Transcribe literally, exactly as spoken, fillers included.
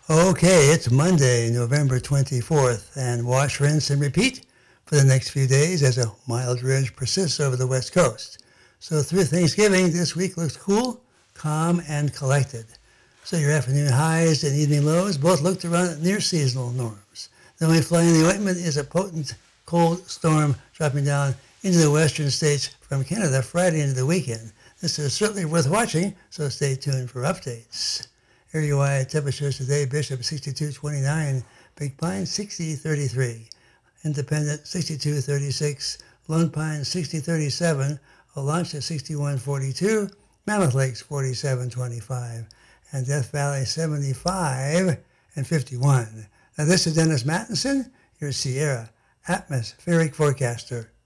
Okay, it's Monday, November twenty-fourth, and wash, rinse, and repeat for the next few days as a mild ridge persists over the west coast. So through Thanksgiving, this week looks cool, calm, and collected. So your afternoon highs and evening lows both look to run at near seasonal norms. The only fly in the ointment is a potent cold storm dropping down into the western states from Canada Friday into the weekend. This is certainly worth watching, so stay tuned for updates. Area-wide temperatures today: Bishop sixty-two twenty-nine, Big Pine sixty thirty-three, Independent sixty-two thirty-six, Lone Pine sixty thirty-seven, Olancha sixty-one forty-two, Mammoth Lakes forty-seven twenty-five, and Death Valley seventy-five and fifty-one. Now this is Dennis Mattinson, your Sierra atmospheric forecaster.